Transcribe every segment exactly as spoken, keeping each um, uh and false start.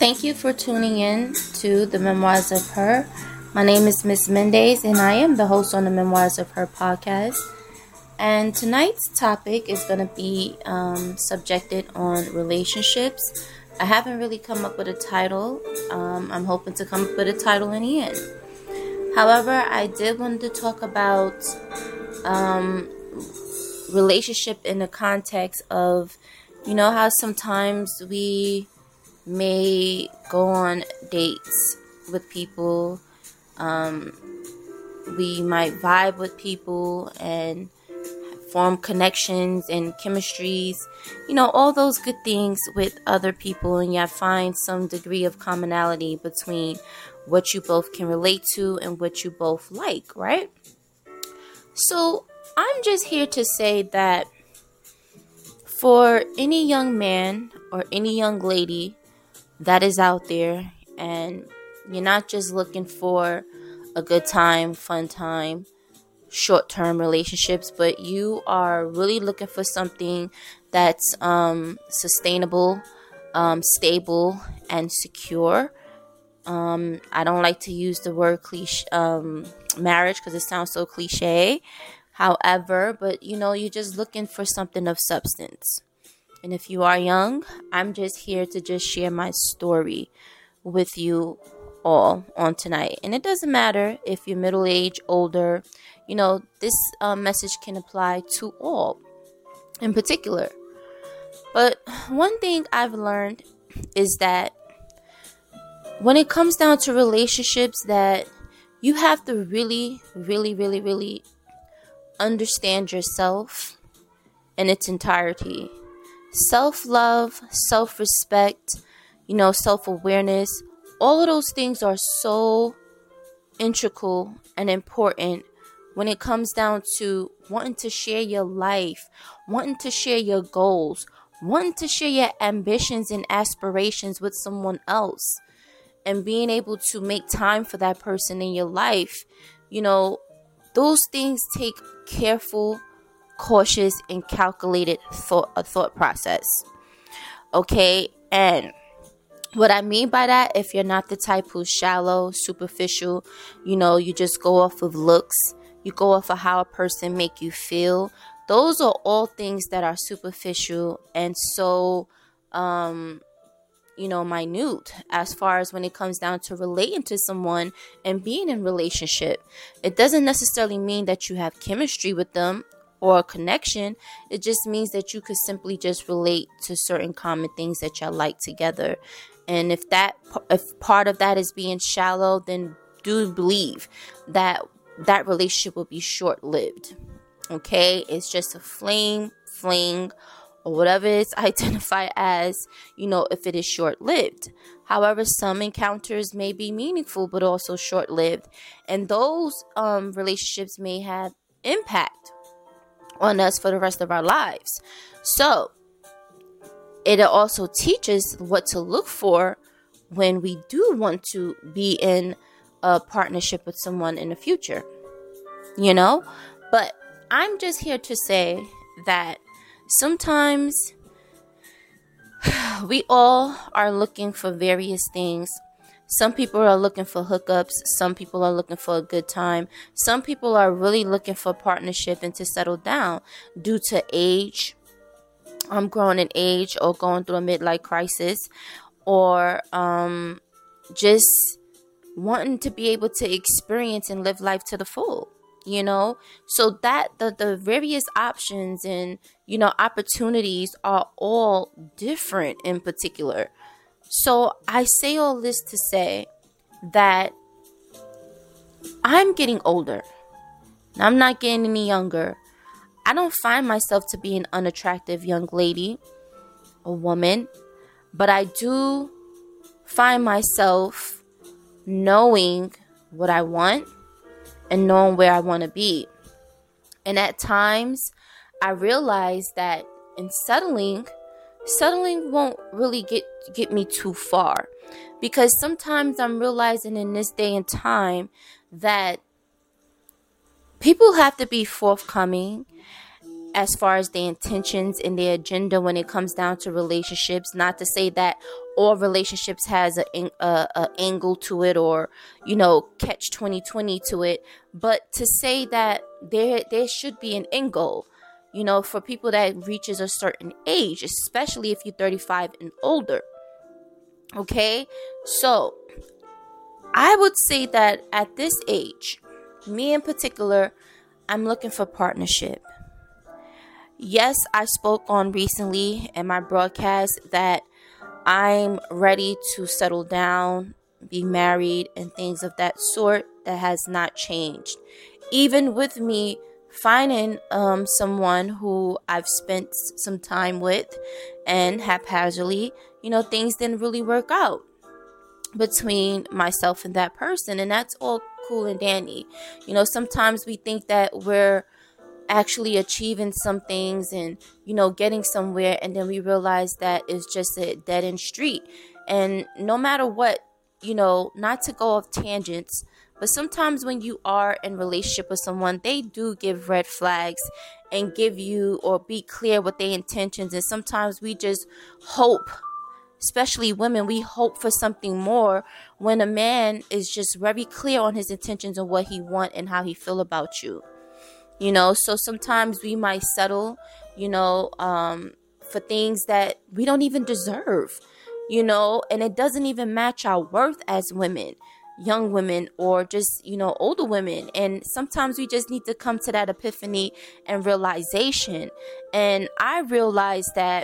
Thank you for tuning in to the Memoirs of Her. My name is Miss Mendez, and I am the host on the Memoirs of Her podcast. And tonight's topic is going to be um, subjected on relationships. I haven't really come up with a title. Um, I'm hoping to come up with a title in the end. However, I did want to talk about um, relationship in the context of, you know, how sometimes we may go on dates with people. Um, we might vibe with people and form connections and chemistries, you know, all those good things with other people, and you find some degree of commonality between what you both can relate to and what you both like, right? So I'm just here to say that for any young man or any young lady that is out there, and you're not just looking for a good time, fun time, short-term relationships, but you are really looking for something that's um, sustainable, um, stable, and secure. Um, I don't like to use the word cliche, um, marriage, because it sounds so cliche. However, but you know, you're just looking for something of substance. And if you are young, I'm just here to just share my story with you all on tonight. And it doesn't matter if you're middle-aged, older, you know, this uh, message can apply to all in particular. But one thing I've learned is that when it comes down to relationships, that you have to really, really, really, really understand yourself in its entirety. Self-love, self-respect, you know, self-awareness, all of those things are so integral and important when it comes down to wanting to share your life, wanting to share your goals, wanting to share your ambitions and aspirations with someone else, and being able to make time for that person in your life. You know, those things take careful, cautious, and calculated thought a thought process. Okay, and what I mean by that, if you're not the type who's shallow, superficial, you know, you just go off of looks, you go off of how a person make you feel, those are all things that are superficial and so um you know, minute as far as when it comes down to relating to someone and being in relationship. It doesn't necessarily mean that you have chemistry with them or a connection. It just means that you could simply just relate to certain common things that y'all like together. And if that, if part of that is being shallow, then do believe that that relationship will be short-lived. Okay, it's just a flame, fling, or whatever it's identified as, you know, if it is short-lived. However, some encounters may be meaningful, but also short-lived. And those um, relationships may have impact on us for the rest of our lives. So it also teaches what to look for when we do want to be in a partnership with someone in the future, you know. But I'm just here to say that sometimes we all are looking for various things. Some people are looking for hookups. Some people are looking for a good time. Some people are really looking for partnership and to settle down due to age. I'm growing in age, or going through a midlife crisis, or um, just wanting to be able to experience and live life to the full. You know, so that the, the various options and, you know, opportunities are all different in particular. So I say all this to say that I'm getting older. I'm not getting any younger. I don't find myself to be an unattractive young lady or woman, but I do find myself knowing what I want and knowing where I want to be. And at times, I realize that in settling, settling won't really get, get me too far. Because sometimes I'm realizing in this day and time that people have to be forthcoming as far as their intentions and their agenda when it comes down to relationships. Not to say that all relationships has a, a, a angle to it, or, you know, catch twenty twenty to it, but to say that there there should be an end goal, you know, for people that reaches a certain age, especially if you're thirty-five and older. Okay, so I would say that at this age, me in particular, I'm looking for partnership. Yes, I spoke on recently in my broadcast that I'm ready to settle down, be married, and things of that sort. That has not changed. Even with me finding um, someone who I've spent some time with, and haphazardly, you know, things didn't really work out between myself and that person. And that's all cool and dandy. You know, sometimes we think that we're actually achieving some things and, you know, getting somewhere, and then we realize that it's just a dead end street. And no matter what, you know, not to go off tangents, but sometimes when you are in relationship with someone, they do give red flags and give you, or be clear with their intentions. And sometimes we just hope, especially women, we hope for something more when a man is just very clear on his intentions and what he want and how he feel about you. You know, so sometimes we might settle, you know, um, for things that we don't even deserve, you know, and it doesn't even match our worth as women, young women, or just, you know, older women. And sometimes we just need to come to that epiphany and realization. And I realized that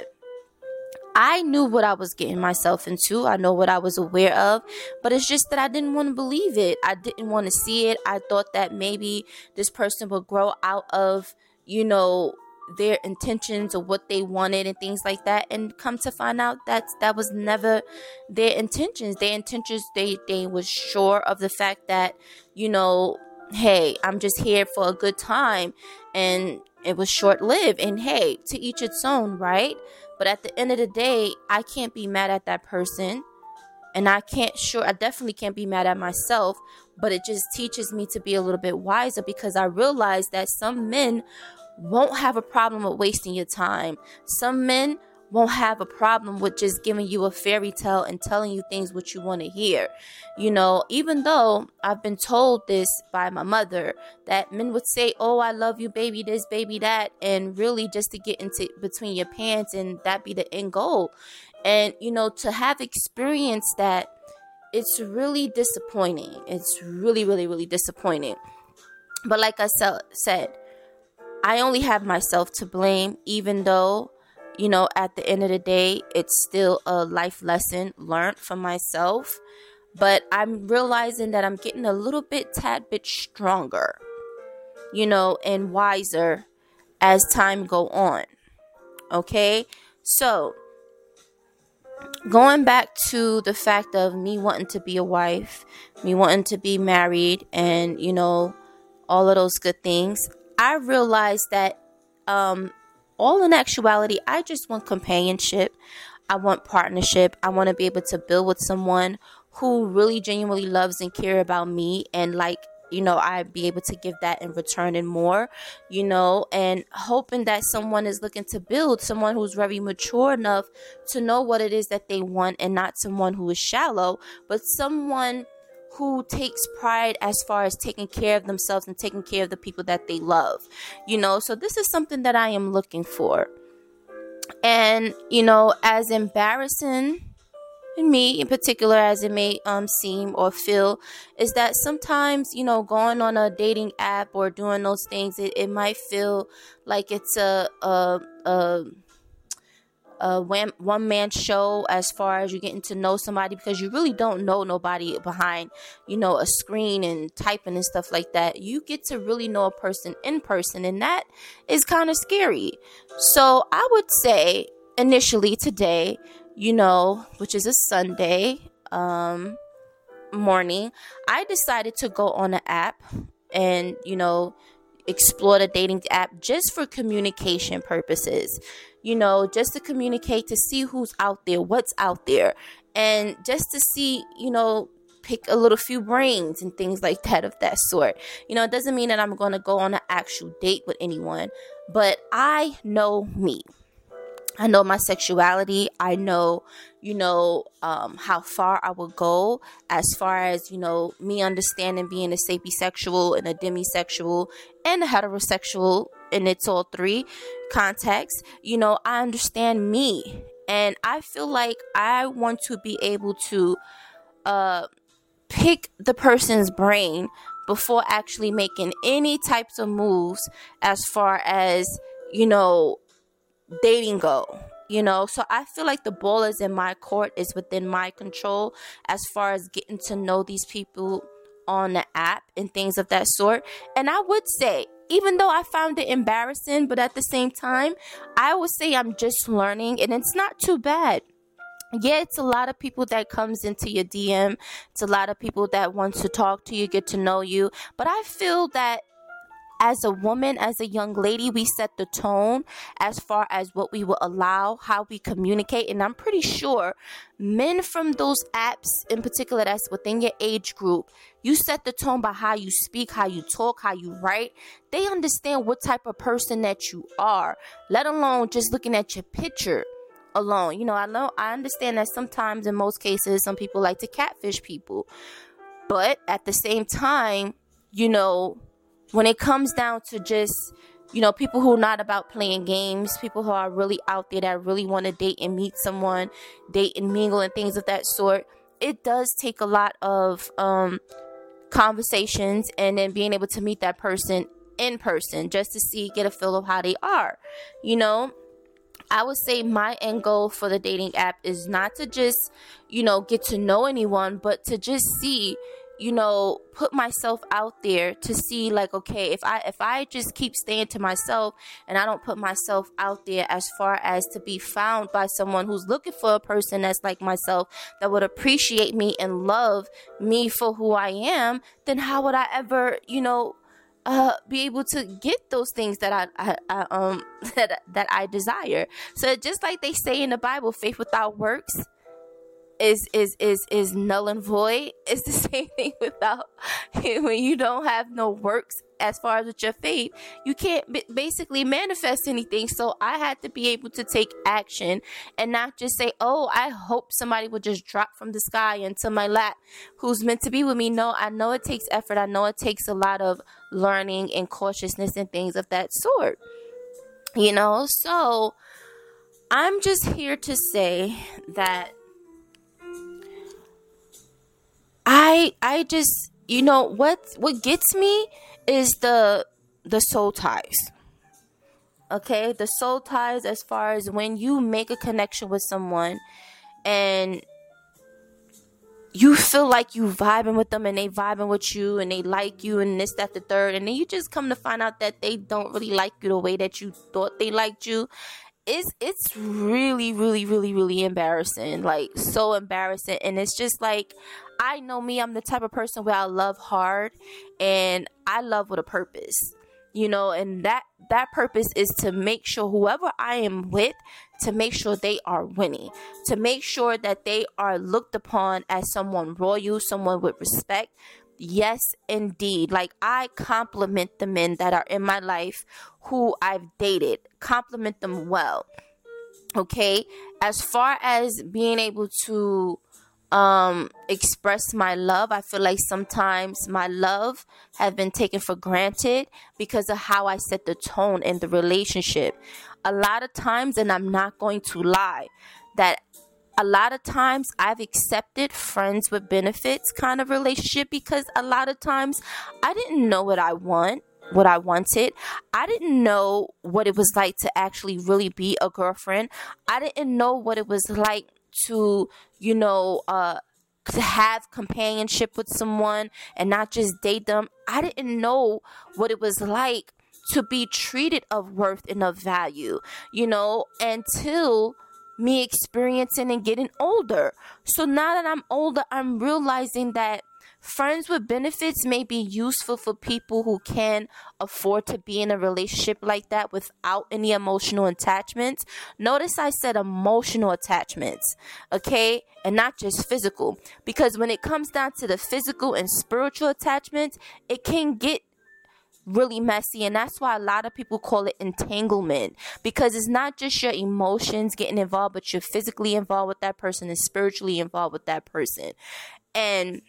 I knew what I was getting myself into. I know what I was aware of, but it's just that I didn't want to believe it. I didn't want to see it. I thought that maybe this person would grow out of, you know, their intentions or what they wanted and things like that. And come to find out that that was never their intentions. Their intentions, they, they was sure of the fact that, you know, hey, I'm just here for a good time. And it was short lived. And hey, to each its own, right? But at the end of the day, I can't be mad at that person. And I can't, sure, I definitely can't be mad at myself. But it just teaches me to be a little bit wiser, because I realize that some men won't have a problem with wasting your time. Some men won't have a problem with just giving you a fairy tale and telling you things what you want to hear. You know, even though I've been told this by my mother, that men would say, oh, I love you, baby this, baby that, and really just to get into between your pants, and that be the end goal. And, you know, to have experienced that, it's really disappointing. It's really, really, really disappointing. But like I said, I only have myself to blame, even though, you know, at the end of the day, it's still a life lesson learned from myself. But I'm realizing that I'm getting a little bit, tad bit stronger, you know, and wiser as time go on. Okay, so going back to the fact of me wanting to be a wife, me wanting to be married, and, you know, all of those good things, I realized that um, all in actuality, I just want companionship. I want partnership. I want to be able to build with someone who really genuinely loves and care about me, and like, you know, I'd be able to give that in return and more, you know, and hoping that someone is looking to build, someone who's very mature enough to know what it is that they want, and not someone who is shallow, but someone who takes pride as far as taking care of themselves and taking care of the people that they love, you know. So this is something that I am looking for. And, you know, as embarrassing in me in particular as it may um seem or feel, is that sometimes, you know, going on a dating app or doing those things, it, it might feel like it's a a a, a one man show as far as you getting to know somebody, because you really don't know nobody behind, you know, a screen and typing and stuff like that. You get to really know a person in person, and that is kind of scary. So I would say initially today, you know, which is a Sunday um, morning, I decided to go on an app and, you know, explore the dating app just for communication purposes, you know, just to communicate, to see who's out there, what's out there, and just to see, you know, pick a little few brains and things like that of that sort. You know, it doesn't mean that I'm going to go on an actual date with anyone, but I know me. I know my sexuality. I know, you know, um, how far I would go as far as, you know, me understanding being a sapiosexual and a demisexual and a heterosexual, and it's all three contexts. You know, I understand me, and I feel like I want to be able to uh, pick the person's brain before actually making any types of moves as far as, you know, dating go, you know. So I feel like the ball is in my court, is within my control as far as getting to know these people on the app and things of that sort. And I would say, even though I found it embarrassing, but at the same time, I would say I'm just learning, and it's not too bad. Yeah, it's a lot of people that comes into your D M. It's a lot of people that wants to talk to you, get to know you. But I feel that as a woman, as a young lady, we set the tone as far as what we will allow, how we communicate. And I'm pretty sure men from those apps in particular that's within your age group, you set the tone by how you speak, how you talk, how you write. They understand what type of person that you are, let alone just looking at your picture alone. You know, I know, I understand that sometimes in most cases, some people like to catfish people. But at the same time, you know, when it comes down to just, you know, people who are not about playing games, people who are really out there that really want to date and meet someone, date and mingle and things of that sort, it does take a lot of um, conversations and then being able to meet that person in person just to see, get a feel of how they are. You know, I would say my end goal for the dating app is not to just, you know, get to know anyone, but to just see, you know, put myself out there to see, like, okay, if I if I just keep staying to myself and I don't put myself out there as far as to be found by someone who's looking for a person that's like myself, that would appreciate me and love me for who I am, then how would I ever, you know, uh, be able to get those things that I, I, I um that that I desire? So just like they say in the Bible, faith without works is is is is null and void. It's the same thing without, when you don't have no works as far as with your faith, you can't b- basically manifest anything. So I had to be able to take action and not just say, oh, I hope somebody would just drop from the sky into my lap who's meant to be with me. No, I know it takes effort. I know it takes a lot of learning and cautiousness and things of that sort, you know. So I'm just here to say that I I just, you know, what what gets me is the the soul ties. Okay, the soul ties as far as when you make a connection with someone and you feel like you vibing with them and they vibing with you and they like you and this, that, the third, and then you just come to find out that they don't really like you the way that you thought they liked you. It's it's really, really, really, really embarrassing. Like, so embarrassing. And it's just like, I know me, I'm the type of person where I love hard and I love with a purpose, you know, and that, that purpose is to make sure whoever I am with, to make sure they are winning, to make sure that they are looked upon as someone royal, someone with respect. Yes, indeed. Like, I compliment the men that are in my life who I've dated, compliment them well. Okay. As far as being able to um express my love, I feel like sometimes my love has been taken for granted because of how I set the tone in the relationship. A lot of times, and I'm not going to lie, that a lot of times I've accepted friends with benefits kind of relationship because a lot of times I didn't know what I want, what I wanted. I didn't know what it was like to actually really be a girlfriend. I didn't know what it was like to, you know, uh, to have companionship with someone and not just date them. I didn't know what it was like to be treated of worth and of value, you know, until me experiencing and getting older. So now that I'm older, I'm realizing that Friends with benefits may be useful for people who can afford to be in a relationship like that without any emotional attachments. Notice I said emotional attachments, okay? And not just physical. Because when it comes down to the physical and spiritual attachments, it can get really messy, and that's why a lot of people call it entanglement, because it's not just your emotions getting involved, but you're physically involved with that person and spiritually involved with that person. And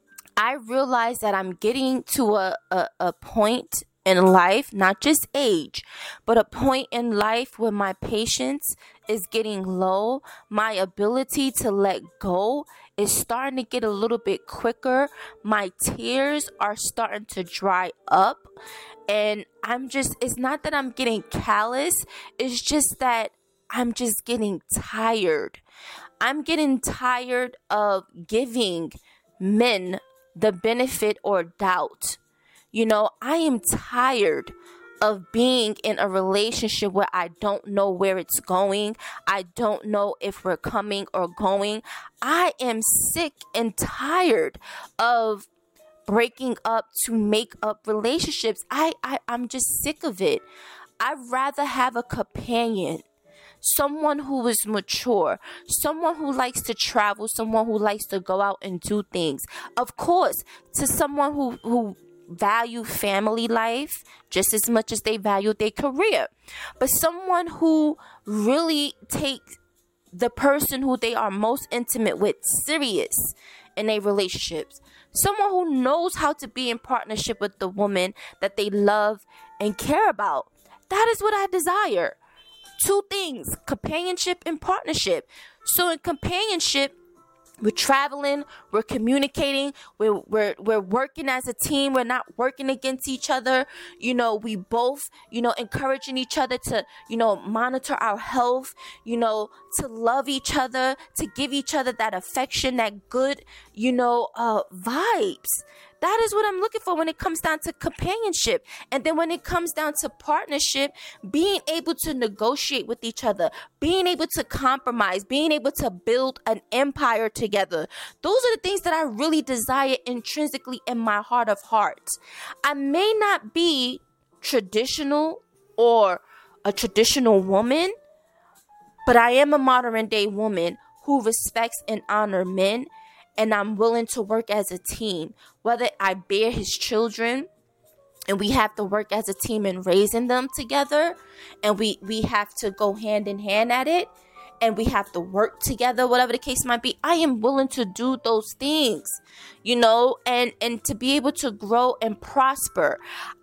I realize that I'm getting to a, a, a point in life, not just age, but a point in life where my patience is getting low. My ability to let go is starting to get a little bit quicker. My tears are starting to dry up. And I'm just, it's not that I'm getting callous. It's just that I'm just getting tired. I'm getting tired of giving men the benefit or doubt. You know, I am tired of being in a relationship where I don't know where it's going. I don't know if we're coming or going. I am sick and tired of breaking up to make up relationships. I, I, I'm just sick of it. I'd rather have a companion, someone who is mature, someone who likes to travel, someone who likes to go out and do things. Of course, to someone who, who value family life just as much as they value their career. But someone who really takes the person who they are most intimate with serious in their relationships. Someone who knows how to be in partnership with the woman that they love and care about. That is what I desire. Two things: companionship and partnership. So in companionship, we're traveling, we're communicating, we're, we're, we're working as a team. We're not working against each other. You know, we both, you know, encouraging each other to, you know, monitor our health, you know, to love each other, to give each other that affection, that good, you know, uh, vibes. That is what I'm looking for when it comes down to companionship. And then when it comes down to partnership, being able to negotiate with each other, being able to compromise, being able to build an empire together. Those are the things that I really desire intrinsically in my heart of hearts. I may not be traditional or a traditional woman, but I am a modern day woman who respects and honors men. And I'm willing to work as a team, whether I bear his children and we have to work as a team in raising them together, and we, we have to go hand in hand at it, and we have to work together, whatever the case might be. I am willing to do those things, you know, and, and to be able to grow and prosper.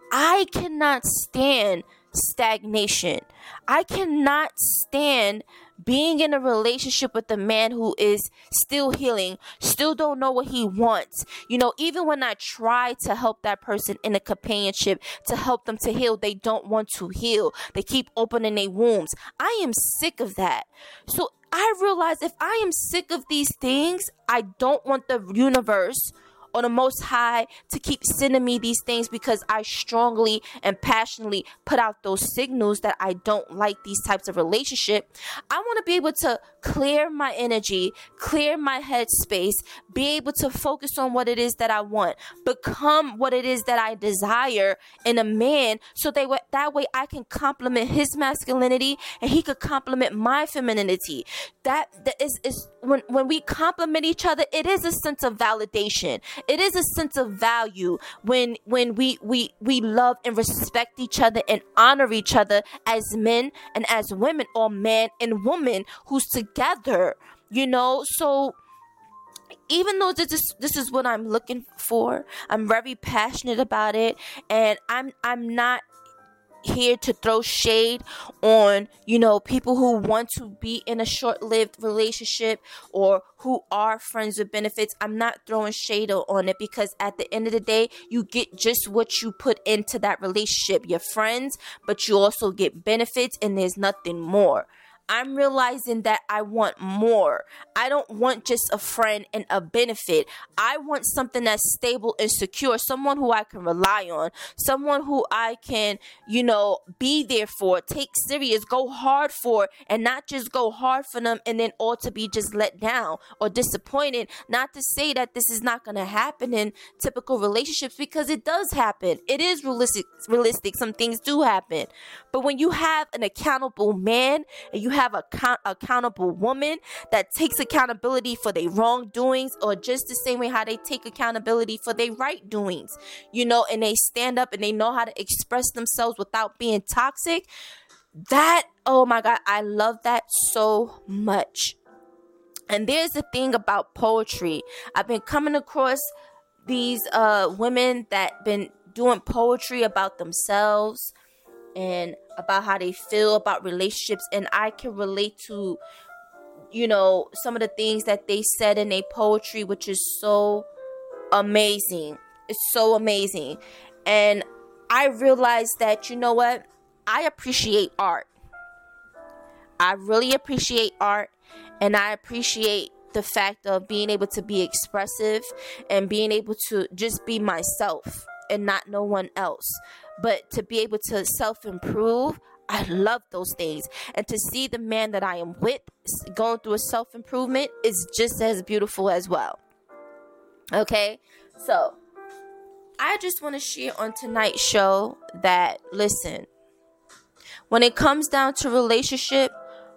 I cannot stand stagnation. I cannot stand being in a relationship with a man who is still healing, still don't know what he wants. You know, even when I try to help that person in a companionship, to help them to heal, they don't want to heal. They keep opening their wounds. I am sick of that. So I realize if I am sick of these things, I don't want the universe or the Most High to keep sending me these things, because I strongly and passionately put out those signals that I don't like these types of relationship. I want to be able to clear my energy, clear my headspace, be able to focus on what it is that I want, become what it is that I desire in a man, so they that way I can complement his masculinity and he could complement my femininity. That, that is, is when, when we complement each other, it is a sense of validation. It is a sense of value when when we, we, we love and respect each other and honor each other as men and as women, or man and woman who's together, you know. So even though this is, this is what I'm looking for, I'm very passionate about it, and I'm I'm not here to throw shade on, you know, people who want to be in a short-lived relationship or who are friends with benefits. I'm not throwing shade on it, because at the end of the day, you get just what you put into that relationship. You're friends, but you also get benefits, and there's nothing more. I'm realizing that I want more. I don't want just a friend and a benefit. I want something that's stable and secure, someone who I can rely on, someone who I can, you know, be there for, take serious, go hard for, and not just go hard for them and then all to be just let down or disappointed. Not to say that this is not going to happen in typical relationships, because it does happen. It is realistic. Realistic. Some things do happen. But when you have an accountable man and you have a count- accountable woman that takes accountability for their wrongdoings, or just the same way how they take accountability for their right doings, you know, and they stand up and they know how to express themselves without being toxic, that, oh my God, I love that so much. And there's the thing about poetry. I've been coming across these uh, women that been doing poetry about themselves and about how they feel about relationships, and I can relate to, you know, some of the things that they said in their poetry, which is so amazing. It's so amazing. And I realized that, you know what, I appreciate art. I really appreciate art, and I appreciate the fact of being able to be expressive and being able to just be myself and not no one else. But to be able to self-improve, I love those things. And to see the man that I am with going through a self-improvement is just as beautiful as well. Okay, so I just want to share on tonight's show that, listen, when it comes down to relationship,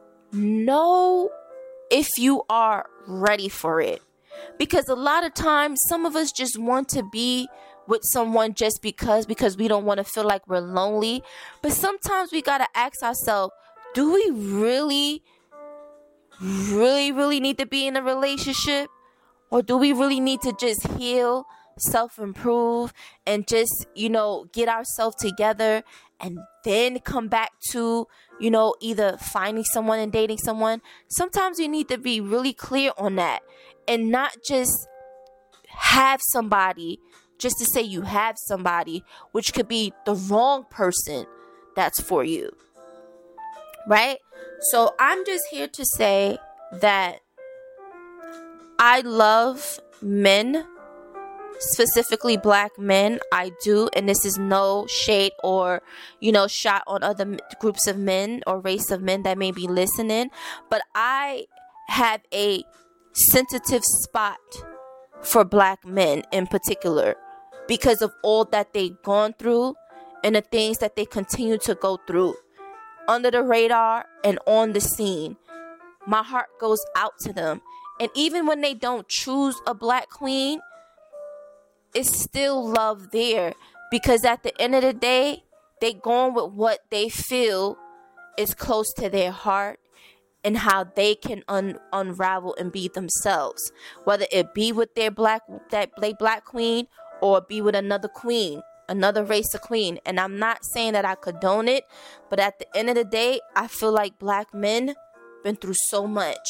know if you are ready for it. Because a lot of times, some of us just want to be with someone just because, because we don't want to feel like we're lonely. But sometimes we got to ask ourselves, do we really, really, really need to be in a relationship? Or do we really need to just heal, self-improve, and just, you know, get ourselves together and then come back to, you know, either finding someone and dating someone? Sometimes you need to be really clear on that and not just have somebody just to say you have somebody, which could be the wrong person that's for you, right? So I'm just here to say that I love men, specifically black men. I do, and this is no shade or, you know, shot on other m- groups of men or race of men that may be listening, but I have a sensitive spot for black men in particular, because of all that they've gone through and the things that they continue to go through under the radar and on the scene. My heart goes out to them. And even when they don't choose a black queen, it's still love there, because at the end of the day, they going with what they feel is close to their heart and how they can un- unravel and be themselves, whether it be with their black that black queen or be with another queen, another race of queen. And I'm not saying that I condone it, but at the end of the day, I feel like black men been through so much.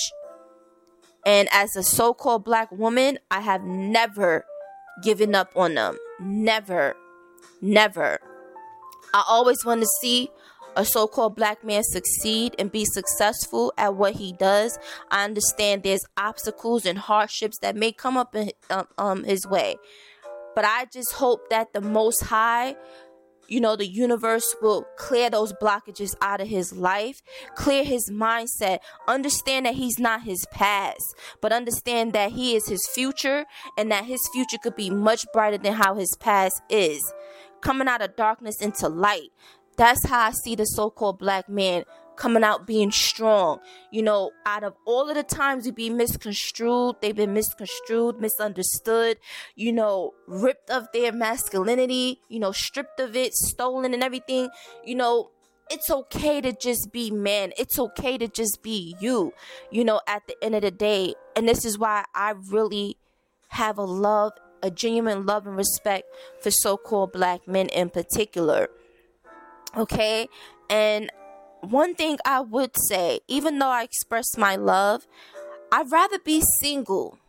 And as a so-called black woman, I have never given up on them. Never. Never. I always want to see a so-called black man succeed and be successful at what he does. I understand there's obstacles and hardships that may come up in um, um, his way. But I just hope that the Most High, you know, the universe will clear those blockages out of his life, clear his mindset, understand that he's not his past, but understand that he is his future, and that his future could be much brighter than how his past is. Coming out of darkness into light. That's how I see the so-called black man coming out being strong. You know, out of all of the times we be misconstrued, they've been misconstrued, misunderstood, you know, ripped of their masculinity, you know, stripped of it, stolen and everything. You know, it's okay to just be man. It's okay to just be you, you know, at the end of the day. And this is why I really have a love, a genuine love and respect for so-called black men in particular. Okay, and one thing I would say, even though I express my love, I'd rather be single.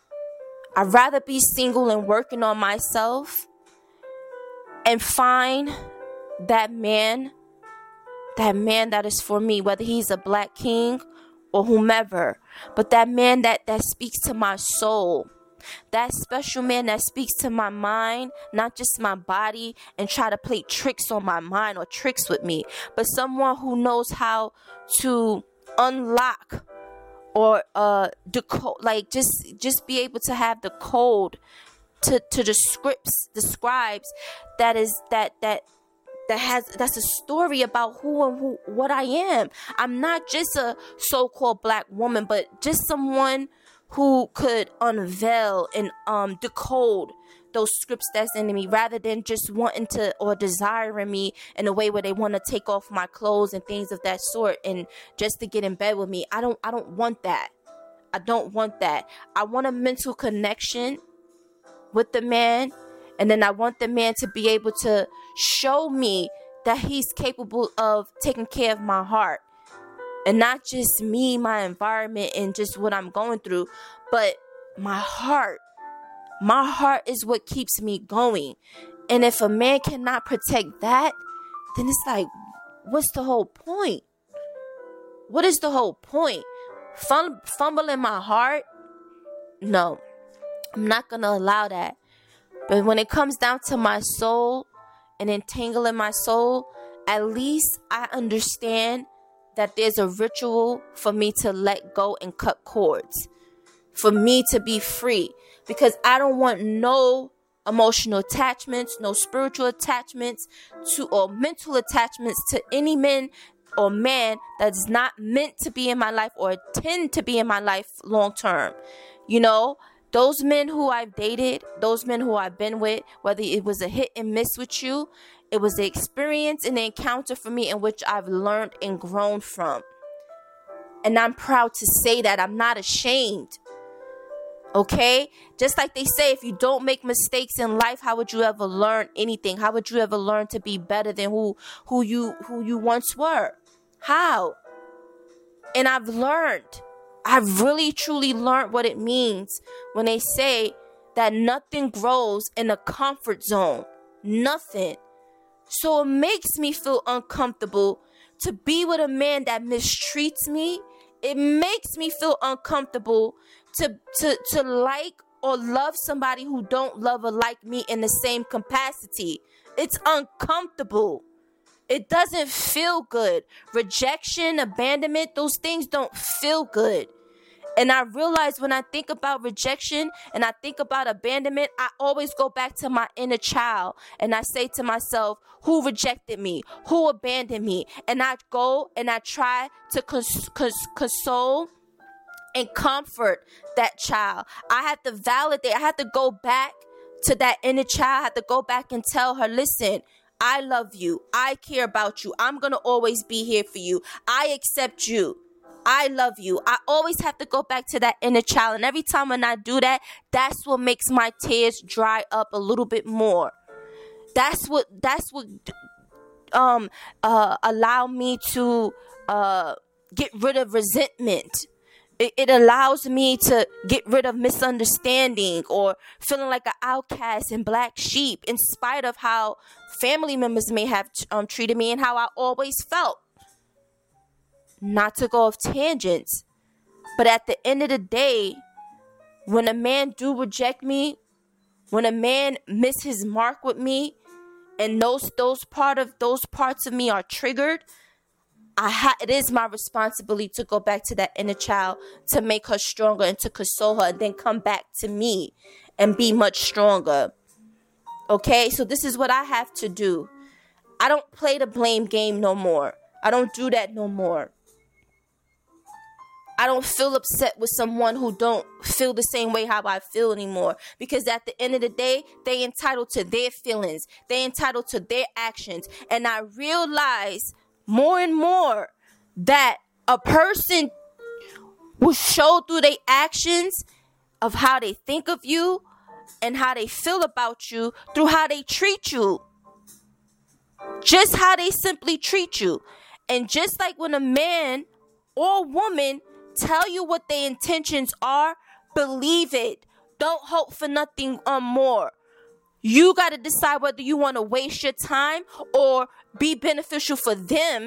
I'd rather be single and working on myself and find that man that man that is for me, whether he's a black king or whomever, but that man that, that speaks to my soul, that special man that speaks to my mind, not just my body, and try to play tricks on my mind or tricks with me, but someone who knows how to unlock or uh decode, like just just be able to have the code to to the scripts, the scribes, that is that that that has that's a story about who and who what I am. I'm not just a so-called black woman, but just someone who could unveil and um decode those scripts that's in me, rather than just wanting to or desiring me in a way where they want to take off my clothes and things of that sort and just to get in bed with me. I don't I don't want that. I don't want that. I want a mental connection with the man, and then I want the man to be able to show me that he's capable of taking care of my heart, and not just me, my environment, and just what I'm going through, but my heart. My heart is what keeps me going. And if a man cannot protect that, then it's like, what's the whole point? What is the whole point? Fum- fumbling my heart? No, I'm not going to allow that. But when it comes down to my soul and entangling my soul, at least I understand that there's a ritual for me to let go and cut cords, for me to be free. Because I don't want no emotional attachments, no spiritual attachments to or mental attachments to any men or man that's not meant to be in my life or tend to be in my life long term. You know, those men who I've dated, those men who I've been with, whether it was a hit and miss with you, it was the experience and the encounter for me in which I've learned and grown from. And I'm proud to say that. I'm not ashamed. Okay? Just like they say, if you don't make mistakes in life, how would you ever learn anything? How would you ever learn to be better than who who you who you once were? How? And I've learned. I've really truly learned what it means when they say that nothing grows in a comfort zone. Nothing. So it makes me feel uncomfortable to be with a man that mistreats me. It makes me feel uncomfortable to to to like or love somebody who don't love or like me in the same capacity. It's uncomfortable. It doesn't feel good. Rejection, abandonment, those things don't feel good. And I realize when I think about rejection and I think about abandonment, I always go back to my inner child. And I say to myself, who rejected me? Who abandoned me? And I go and I try to cons- cons- console and comfort that child. I have to validate. I have to go back to that inner child. I have to go back and tell her, listen, I love you. I care about you. I'm going to always be here for you. I accept you. I love you. I always have to go back to that inner child. And every time when I do that, that's what makes my tears dry up a little bit more. That's what, that's what, um, uh, allow me to, uh, get rid of resentment. It, it allows me to get rid of misunderstanding or feeling like an outcast and black sheep, in spite of how family members may have um, treated me and how I always felt. Not to go off tangents, but at the end of the day, when a man do reject me, when a man miss his mark with me, and those those part of those parts of me are triggered, I ha- it is my responsibility to go back to that inner child to make her stronger and to console her, and then come back to me and be much stronger. Okay, so this is what I have to do. I don't play the blame game no more. I don't do that no more. I don't feel upset with someone who don't feel the same way how I feel anymore. Because at the end of the day, they entitled to their feelings. They entitled to their actions. And I realize more and more that a person will show through their actions of how they think of you and how they feel about you through how they treat you. Just how they simply treat you. And just like when a man or woman tell you what their intentions are, believe it. Don't hope for nothing um, more. You got to decide whether you want to waste your time or be beneficial for them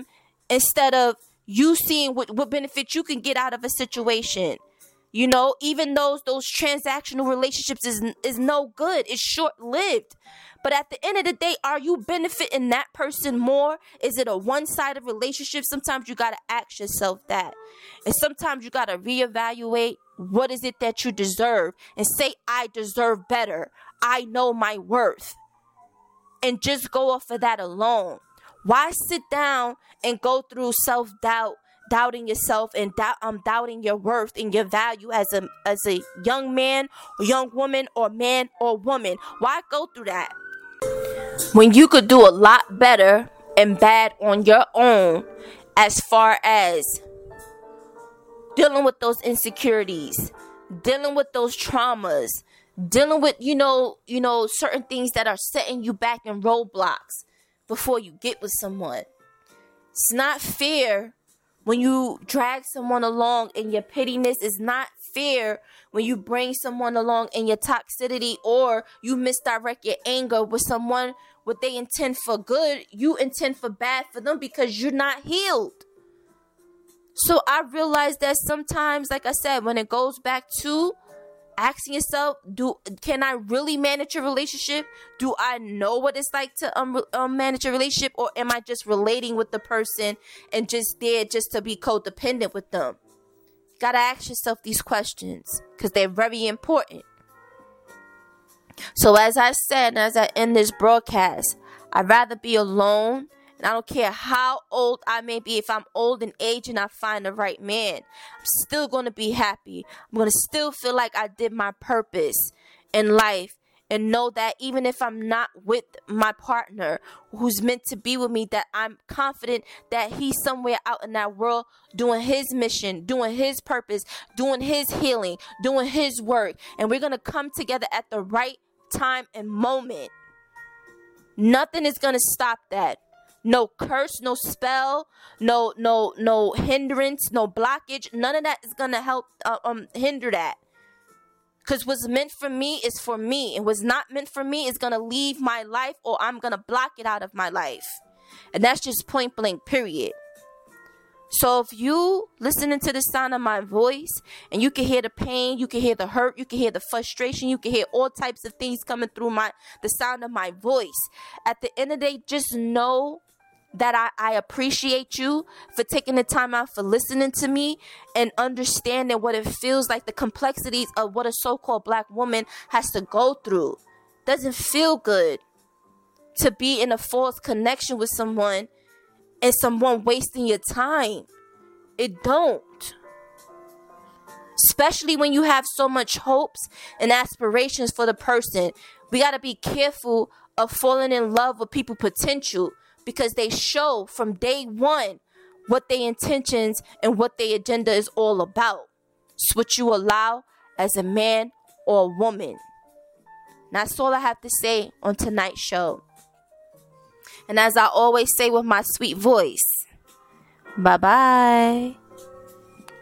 instead of you seeing what, what benefit you can get out of a situation. You know, even those those transactional relationships is is no good. It's short-lived. But at the end of the day, are you benefiting that person more? Is it a one-sided relationship? Sometimes you got to ask yourself that. And sometimes you got to reevaluate what is it that you deserve and say, I deserve better. I know my worth. And just go off of that alone. Why sit down and go through self-doubt, doubting yourself and doubt, um, doubting your worth and your value as a as a young man or young woman or man or woman? Why go through that when you could do a lot better and bad on your own, as far as dealing with those insecurities, dealing with those traumas, dealing with, you know, you know, certain things that are setting you back in roadblocks before you get with someone. It's not fair when you drag someone along in your pettiness. It's not fair when you bring someone along in your toxicity, or you misdirect your anger with someone, what they intend for good, you intend for bad for them because you're not healed. So I realized that sometimes, like I said, when it goes back to asking yourself, do can I really manage a relationship? Do I know what it's like to um, um manage a relationship, or am I just relating with the person and just there just to be codependent with them? You gotta ask yourself these questions because they're very important. So as I said, and as I end this broadcast, I'd rather be alone. And I don't care how old I may be. If I'm old in age and I find the right man, I'm still going to be happy. I'm going to still feel like I did my purpose in life. And know that even if I'm not with my partner who's meant to be with me, that I'm confident that he's somewhere out in that world doing his mission, doing his purpose, doing his healing, doing his work. And we're going to come together at the right time and moment. Nothing is going to stop that. No curse, no spell, no no no hindrance, no blockage. None of that is gonna help uh, um hinder that. Because what's meant for me is for me, and what's not meant for me is gonna leave my life, or I'm gonna block it out of my life. And that's just point blank, period. So if you listening to the sound of my voice, and you can hear the pain, you can hear the hurt, you can hear the frustration, you can hear all types of things coming through my the sound of my voice. At the end of the day, just know that I, I appreciate you for taking the time out for listening to me and understanding what it feels like, the complexities of what a so-called black woman has to go through. Doesn't feel good to be in a false connection with someone and someone wasting your time. It don't. Especially when you have so much hopes and aspirations for the person. We got to be careful of falling in love with people's potential, because they show from day one what their intentions and what their agenda is all about. It's what you allow as a man or a woman. And that's all I have to say on tonight's show. And as I always say with my sweet voice, bye-bye.